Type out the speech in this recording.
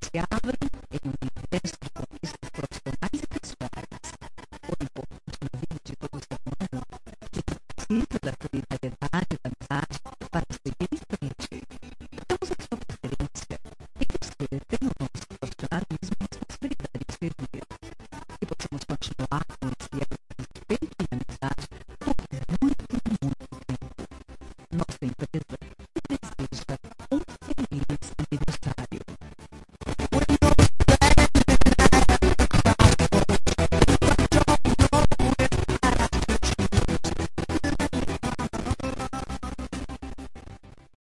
se abrem em um universo de conquistas profissionais e pessoais. O importante na vida de todo ser humano é que precisa da solidariedade e da amizade para seguir em frente. Temos a sua preferência e você tem